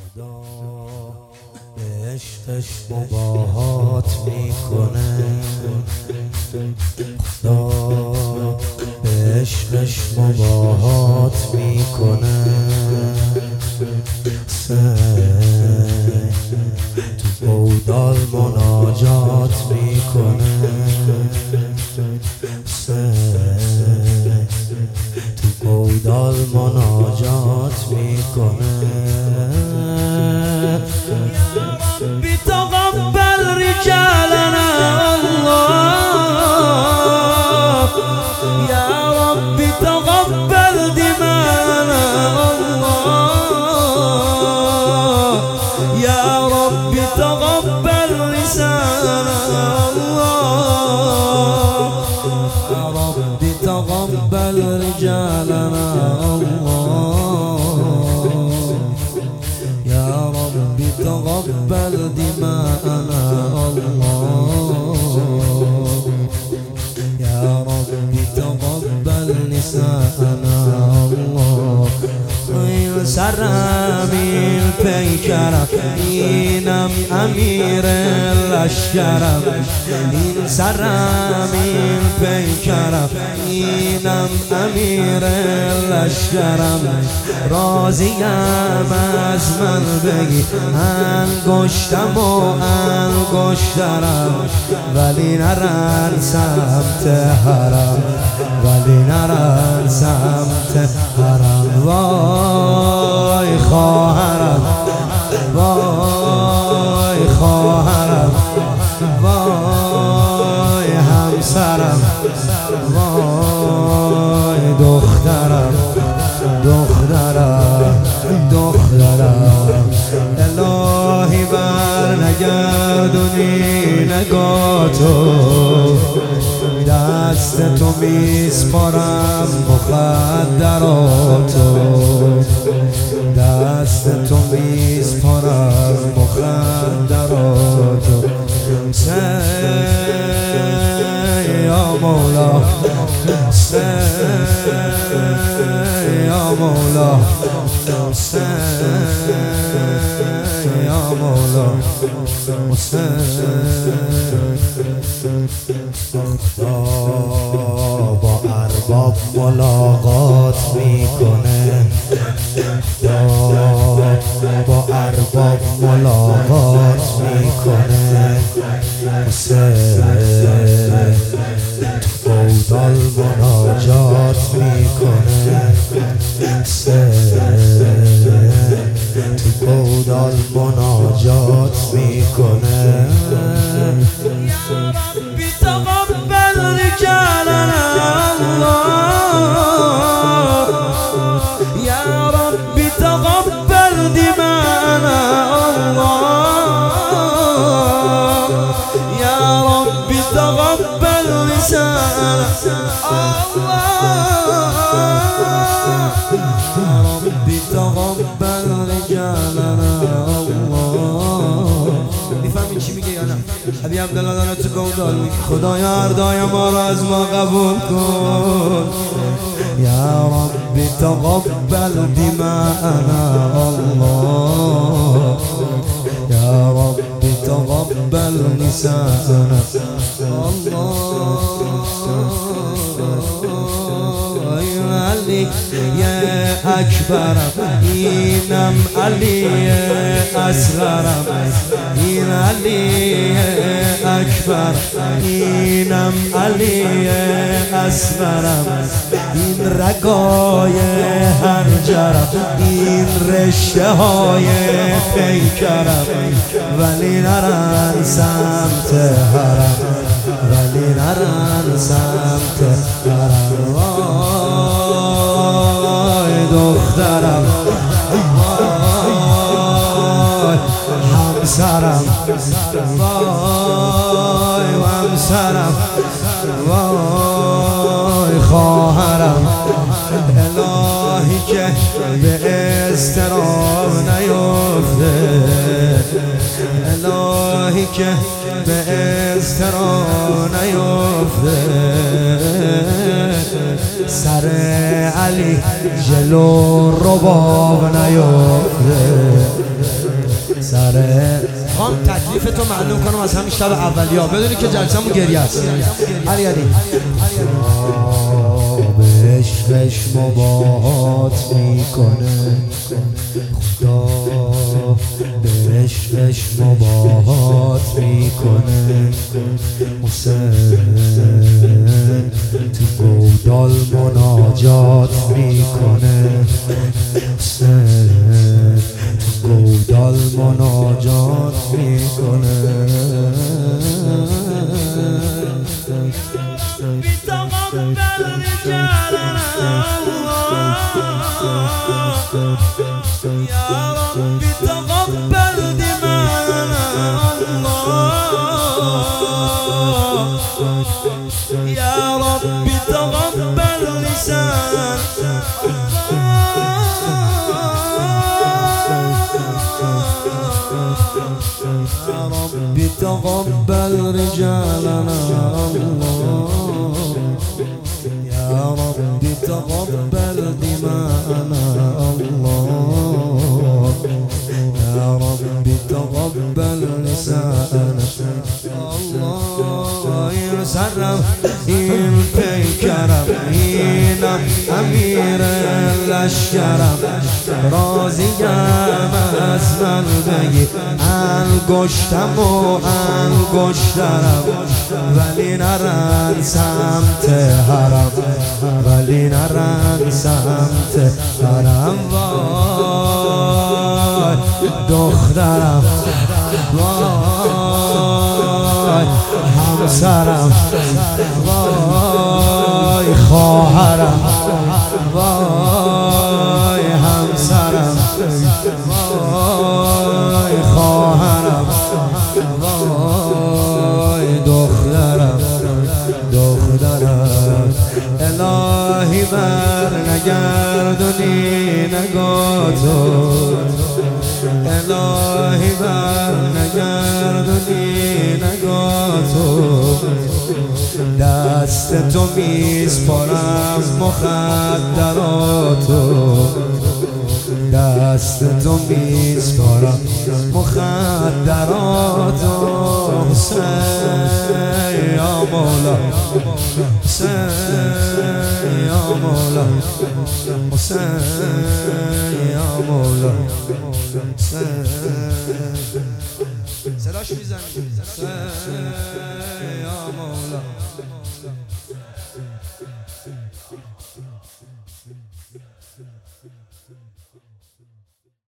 خدا به عشقش مباهات میکنه، خدا به عشقش مباهات میکنه. تو بودال مناجات میکنه، تو بودال مناجات میکنه. یا ربی تقبل رجالنا الله، یا ربی تقبل دمانا الله، یا ربی تقبل لسانا الله، یا ربی تقبل رجالنا تقبل دماءنا الله، يا ربي تقبل نساءنا الله. این سرمی پیکرم، اینم امیر لشکرم، این سرمی پیکرم، اینم امیر لشکرم. راضیم از من بگی انگشتم و انگشترم، ولی نرن سمت حرم، ولی نرن سمت حرم. وای خواهرم، وای خواهرم، وای همسرم، وای دخترم، دخترم، دخترم. الهی بر نگردونی نگاتو، دست تو میسپارم مخدراتو، دست تو میسپارم مخدراتو. یا مولا، یا مولا، یا مولا. خدا با ارباب ملاقات میکنه، خدا با ارباب ملاقات میکنه. تو بودال مناجات میکنه، تو بودال مناجات میکنه. یا ربی تقبل رجالنا الله، یا ربی تقبل دمانا الله، یا ربی تقبل لسانا الله، یا ربی تقبل رجالنا الله. میفهمین چی میگه یا نه؟ ابی عبدالله داره تو گودال میگه خدایا اردای ما را از ما قبول کن. یا ربی تقبل دماءنا الله، یا ربی تقبل نساءنا الله. علی اکبرم، اینم علی اصغرم، این علی اکبر، اینم علی اصغرم. این رگای هنجرم، این رشته های پیکرم، ولی نرن سمت حرم، ولی نرن سمت حرم. وای دخترم، وای همسرم، وای همسرم، وای خواهرم. الهی که به اضطراب نیفته، الهی که به اضطراب نیفته. سر علی جلو رباب نیفته، سره خواهم تکلیف تو معلوم کنم از همین شب اولیا بدونی که جلسمون گریه است. علی به عشقش مباهات میکنه خدا، به عشقش مباهات میکنه حسین، تو گودال مناجات میکنه حسین، تو گودال مناجات میکنه. يا رب تقبل دماءنا يا رب تقبل لسان يا رب تقبل رجالنا يا رب تقبل دماءنا الله، يا رب تقبل نساءنا الله. يسرم این پیکرم اینم امیر لشکرم، راضیم از من بگی انگشتم و انگشترم، ولی نرن سمت حرم، ولی نرن سمت حرم. وای دخترم، وای همسرم، وای خواهرم، وای همسرم، وای خواهرم، وای دخترم، دخترم. الهی بر نگردونی نگاتو، الهی بر نگردونی نگاتو، دست تو میسپارم مخدراتو، دست تو میسپارم مخدراتو. حسین یا مولا، حسین یا مولا، حسین یا مولا، حسین. صداش میزنی حسین یا مولا.